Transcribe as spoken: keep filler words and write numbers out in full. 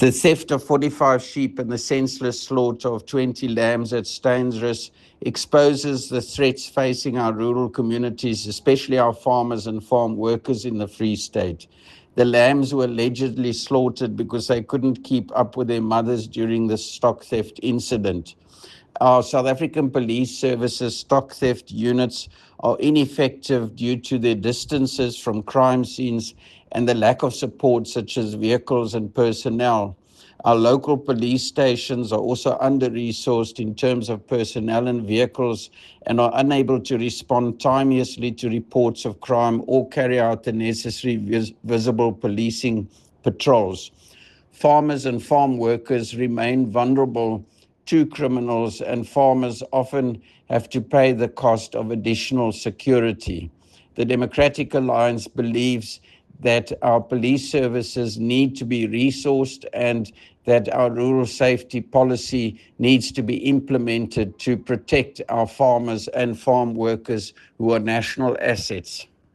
The theft of forty-five sheep and the senseless slaughter of twenty lambs at Stainsrus exposes the threats facing our rural communities, especially our farmers and farm workers in the Free State. The lambs were allegedly slaughtered because they couldn't keep up with their mothers during the stock theft incident. Our South African Police Service's stock theft units are ineffective due to their distances from crime scenes and the lack of support such as vehicles and personnel. Our local police stations are also under-resourced in terms of personnel and vehicles and are unable to respond timeously to reports of crime or carry out the necessary vis- visible policing patrols. Farmers and farm workers remain vulnerable to criminals, and farmers often have to pay the cost of additional security. The Democratic Alliance believes that our police services need to be resourced and that our rural safety policy needs to be implemented to protect our farmers and farm workers who are national assets.